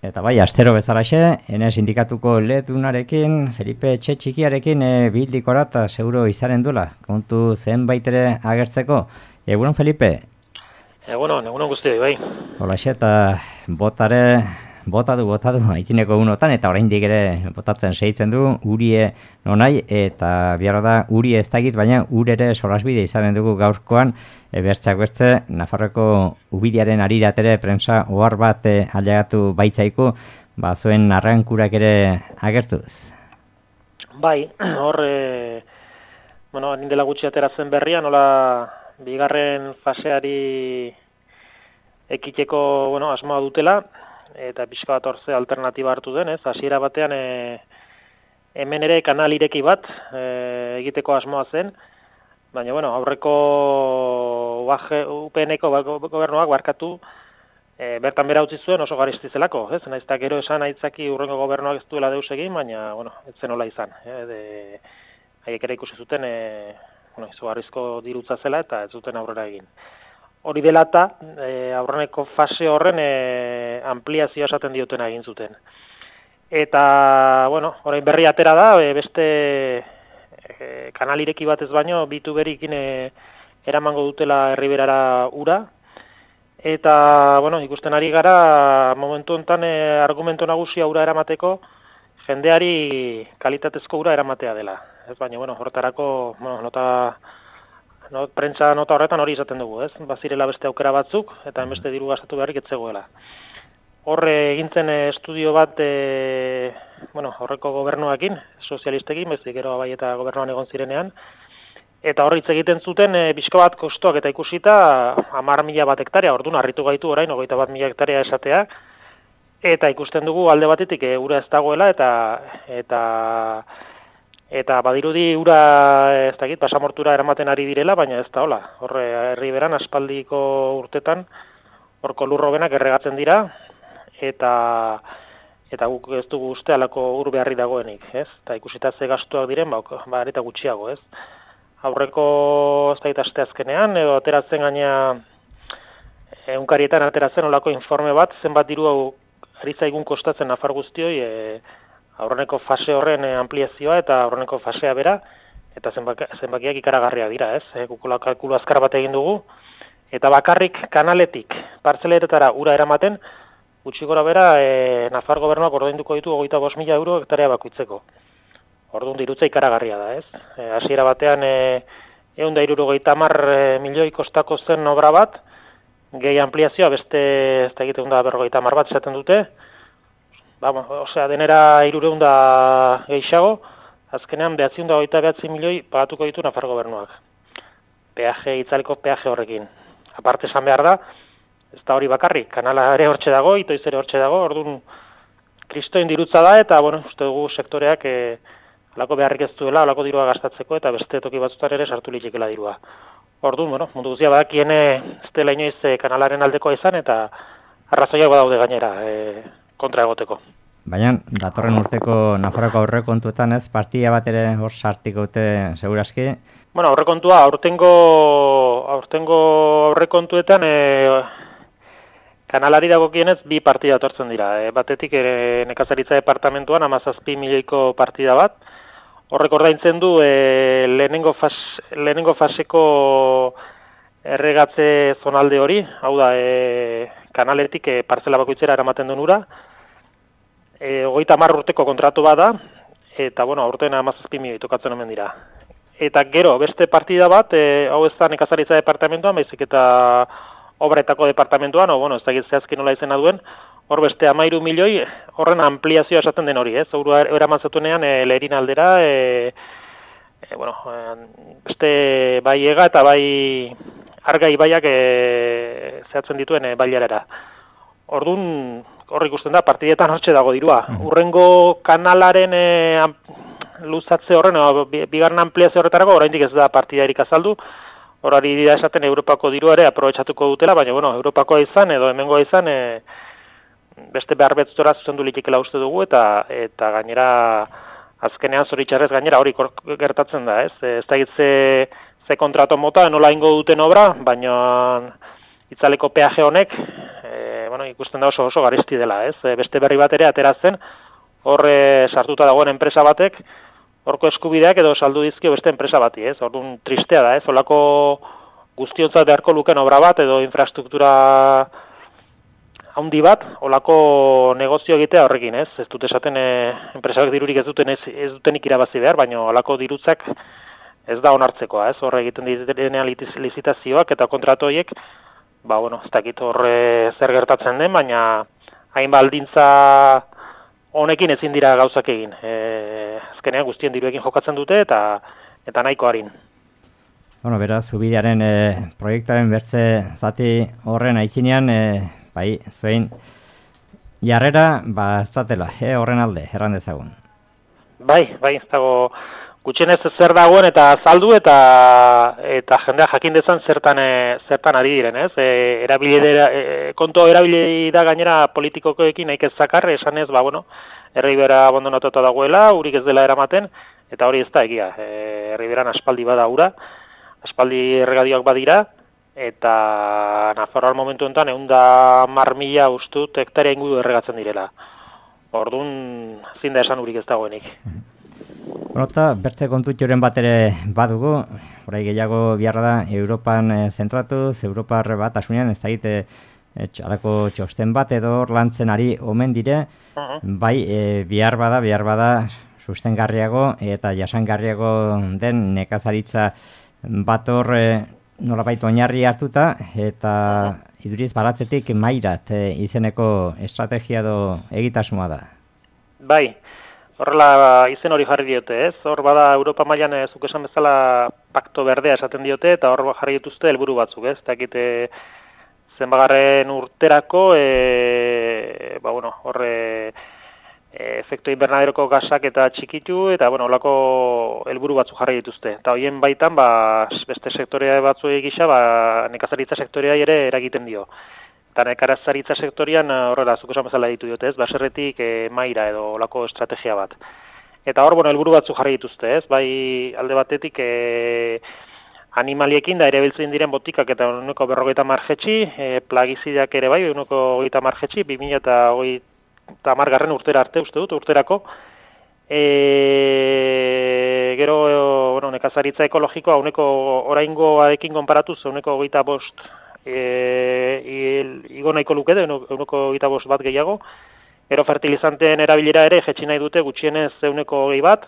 Eta bai, astero bezalaxe, ene sindikatuko ledunarekin, Felipe Txikiarekin bildikora eta seguro izaren duela, kontu zenbait ere agertzeko. Egunon, Felipe? Egunon guztioi, bai. Holaxe, eta bota du, aitzineko unotan, eta oraindik ere botatzen segitzen du, urie nonai, eta behar da, urie ez dakit, baina ere solasbide izanen dugu gaurkoan, bertzeak bertze, Nafarroko ubidiaren ariratere prensa ohar bat ailegatu baitzaiku, zuen arrankurak ere agertuz. Bai, hor, nindela gutxi ateratzen berria, nola bigarren faseari ekiteko, asmoa dutela, eta pixka bat horze alternatiba hartu den, hasiera batean hemen ere kanal ireki bat egiteko asmoa zen, baina, aurreko UPN-eko gobernuak barkatu bertan bera utzi zuen oso garesti zelako, naiz eta gero esan aitzaki urrengo gobernuak ez duela deus egin, baina, ez zen hola izan. Haiek ere ikusi zuten, izugarrizko dirutza zela eta ez zuten aurrera egin. Hori dela eta aurreneko fase horren ampliazioa esaten diotena egin zuten. Eta, orain berri atera da, beste kanal ireki batez baino, bitu berikin eramango dutela herriberara ura. Eta, ikusten ari gara, momentu honetan argumento nagusia ura eramateko, jendeari kalitatezko ura eramatea dela. Ez baina, horretarako, prentsa nota horretan hori izaten dugu, bazirela beste aukera batzuk, eta beste diru gastatu beharrik ez zegoela. Horre egintzen estudio bat, aurreko gobernuakin, sozialistekin, bezik gero bai eta gobernuan egon zirenean, eta horri hitz egiten zuten bizko bat kostuak eta ikusita 10.000 bat hektarea, orduan harritu gaitu orain 21.000 hektarea esatea, eta ikusten dugu alde batetik ura ez dagoela eta badirudi ura ez dakit pasamortura eramaten ari direla, baina ez da hola. Horre herriberan aspaldiko urtetan horko lurrobenak erregatzen dira eta guk ez dugu uste alako ur beharri dagoenik, Eta ikusita ze gastuak diren, eta gutxiago, Aurreko ez dakit asteazkenean edo ateratzen gaina egunkarietan ateratzen olako informe bat, zenbat diru hau ari zaigun kostatzen Nafar guztioi aurreneko fase horren ampliazioa eta aurreneko fasea bera, eta zenbakiak ikaragarria dira, Gukula kalkulu azkar bat egin dugu, eta bakarrik kanaletik partzeleretara ura eramaten, gutxi gora bera Nafar gobernuak ordainduko ditu 25.000 euro hektarea bakoitzeko. Orduan dirutza ikaragarria da, Hasiera batean 170 milioi kostako zen obra bat, gehi ampliazioa beste ez da egiten 150 bat esaten dute, denera 300 gehiago, azkenean 929 milioi pagatuko ditu Nafar gobernuak. Itzaleko peaje horrekin. Aparte esan behar da, ez da hori bakarrik, kanala ere hortxe dago, itoiz ere hortxe dago, orduan kristoin dirutza da, eta uste dugu sektoreak alako beharrik ez duela, alako dirua gastatzeko, eta beste toki batzutan ere sartu litzekela dirua. Orduan, mundu guztia badakien ez dela inoiz kanalaren aldekoa izan, eta arrazoiak badaude gainera kontra egoteko. Baina, datorren urteko Nafarroko aurrekontuetan partida bat ere hor sartiko dute segurazki? Aurrekontua, aurtengo aurrekontuetan kanalari dagokienez bi partida etortzen dira. Batetik nekazaritza departamentuan 17 milioiko partida bat. Horrek ordaintzen du lehenengo faseko erregatze zonalde hori, hau da, kanaletik partzela bakoitzera eramaten duen ura. 30 urteko kontratu bat da, eta aurten 17 milioi tokatzen omen dira. Eta gero, beste partida bat, hau ez da nekazaritza departamentuan, baizik eta obretako departamentuan, ez da zehazki nola izena duen, hor beste 13 milioi, horren ampliazioa esaten den hori, Ura eraman zatunean leherin aldera, beste bai ega eta bai arga ibaiak zehatzen dituen bailarara. Orduan, hor ikusten da, partidetan hortxe dago dirua. Urrengo kanalaren luzatze horren, bigarren ampliazio horretarako, oraindik ez da partidarik azaldu, horari dira esaten Europako dirua ere aprobetxatuko dutela, baina, Europakoa izan edo hemengoa izan, beste behar betzora zuzendu litikela uste dugu, eta gainera, azkenean zoritxarrez gainera hori gertatzen da, ez da ze kontrato mota, nola ingo duten obra, baina itzaleko peaje honek, bueno, ikusten da oso garesti dela, ez? Beste berri bat ere atera zen, hor sartuta dagoen enpresa batek, horko eskubideak edo saldu dizkio beste enpresa bati, ez? Orduan tristea da, ez? Olako guztiontzat beharko luken obra bat edo infrastruktura handi bat, olako negozio egitea horrekin, ez? Ez dut esaten enpresak dirurik ez dutenik irabazi behar, baina olako dirutzak ez da onartzekoa, ez? Horre egiten direnean lizitazioak eta kontratu horiek, ba, bueno, ez dakit horre zer gertatzen den, baina hain baldintza honekin ezin dira gauzak egin. Azkenean guztien diruekin jokatzen dute eta nahiko harin. Bueno, beraz, Zubidearen proiektuaren bertze zati horren aitzinean, bai, zuen jarrera, ba, ez zatela, horren alde, erran dezagun. Bai, ez dago gutxienez zer dagoen eta azaldu eta jendea jakin dezan zertan ari diren, ez? Konto erabili da gainera politikokoekin naik ez zakar, esanez, ba, bueno, Herribera abandonatuta dagoela, urik ez dela eramaten, eta hori ez da egia. Herriberan aspaldi bada ura, aspaldi erregadioak badira, eta Nafarroan momentu enten 110.000 ustut hektarea inguru erregatzen direla. Orduan, zin da esan urik ez dagoenik. Bueno, eta bertze kontutxoren bat ere badugu, orai gehiago biharra da Europan zentratuz, Europar bat asunean, ez da egite alako txosten bat edo lantzen ari omen dire, bai, bihar bada sustengarriago eta jasangarriago den nekazaritza bat hor nolabait oinarri hartuta eta iduriz baratzetik mairat izeneko estrategia edo egitasmoa da. Bai, horrela izen hori jarri diote, ez? Hor bada Europa mailan zuk esan bezala pakto berdea esaten diote eta hor jarri dituzte helburu batzuk, ez? Dakite zenbagarren urterako, ba, bueno, horre efektu invernaderoko gasak eta txikitu, eta, bueno, olako helburu batzuk jarri dituzte. Eta hoien baitan, ba, beste sektorea batzuei gisa, ba, nekazaritza sektorea ere eragiten dio. Eta nekazaritza sektorian horrela, zuk esan bezala ditu diote, ez? Baserretik maira edo olako estrategia bat. Eta hor, bueno, helburu batzuk jarri dituzte, ez? Bai, alde batetik animaliekin da ere biltzen diren botikak eta 150 jetxi, plagizidak ere bai, 150 jetxi, 2030 urtera arte, uste dut, urterako. Gero, bueno, nekazaritza ekologikoa, oraingoarekin konparatuz, 125 igo nahiko luke, 125 bat gehiago. Gero fertilizanteen erabilera ere jetxi nahi dute gutxienez 120 bat.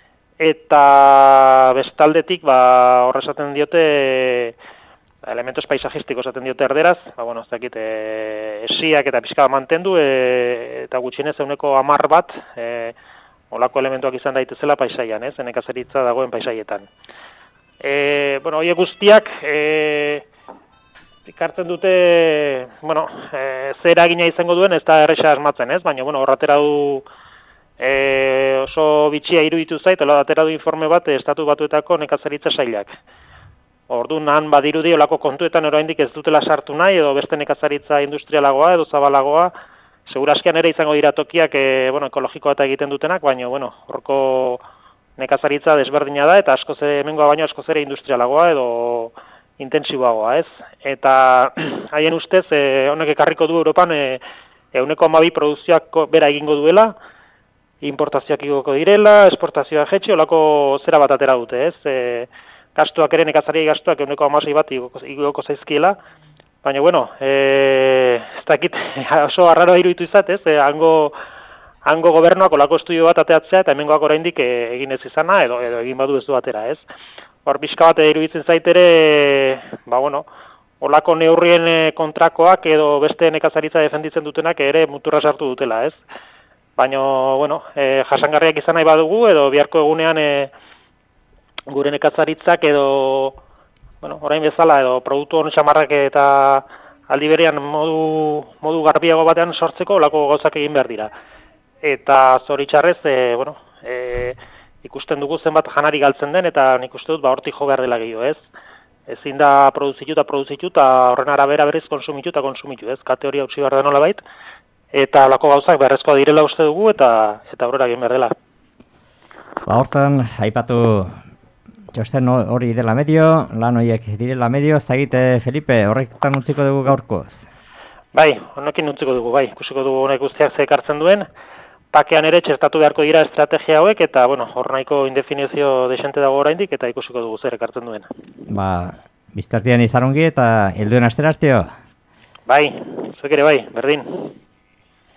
Eta bestaldetik, ba, horre esaten diote, elementos paisajistikos esaten diote erderaz, ba, bueno, ez dakit, esiak eta pixka mantendu, eta gutxienez 110 bat, olako elementuak izan daitezela paisaian, ez, nekazaritza dagoen paisaietan. Bueno, horiek guztiak, ikartzen dute, bueno, zer eragina izango duen, ez da erresa asmatzen, ez, baina, bueno, horratera du, oso bitxia iruditu zait, atera du informe bat estatu batuetako nekazaritza sailak. Orduan han badirudi olako kontuetan oraindik ez dutela sartu nahi, edo beste nekazaritza industrialagoa edo zabalagoa, seguraskian ere izango dira tokiak bueno, ekologikoa eta egiten dutenak, baina bueno, horko nekazaritza desberdina da, eta hemengoa baino askoz ere industrialagoa edo intensiboagoa, ez? Eta haien ustez, honek ekarriko du Europan 1,2 produzioak bera egingo duela, importazioak igoko direla, esportazioa jetxe, olako zera bat atera dute, ez? Gastuak ere, nekazariai gastuak 1,6 bat igoko zaizkiela, baina, bueno, ez dakit oso arraro iruditu izatez, hango gobernuak olako estudio bat ateatzea, eta hemengoak oraindik egin ez izana, edo egin badu ez du atera, ez? Hor, pixka bat iruditzen zaitere, ba, bueno, olako neurrien kontrakoak edo beste nekazaritza defenditzen dutenak ere muturra sartu dutela, ez? Baina, bueno, jasangarriak izan nahi badugu, edo biharko egunean gure nekazaritzak edo, bueno, orain bezala, edo produktu honu txamarrak eta aldi berean modu garbiago batean sortzeko olako gauzak egin behar dira. Eta zoritxarrez, bueno, ikusten dugu zenbat janari galtzen den, eta nik uste dut, ba, hortik jo behar dela gehiago, ez? Ezin da produzitu eta horren arabera berriz konsumitu eta konsumitu, ez? Kate hori hautsi behar da nola bait, eta lako gauzak beharrezkoa direla uste dugu, eta aurrera egin behar dela. Ba, hortan, aipatu txosten hori dela medio, lan horiek direla medio, ez da egite, Felipe, horretan utziko dugu gaurkoz? Bai, honekin utziko dugu, bai, ikusiko dugu honek guztiak ze ekartzen duen, pakean ere txertatu beharko dira estrategia hauek, eta, bueno, hor nahiko indefinizio desente dago oraindik eta ikusiko dugu zer ekartzen duen. Ba, biztartian izarongi eta helduen astera arteo. Bai, zuek ere bai, berdin.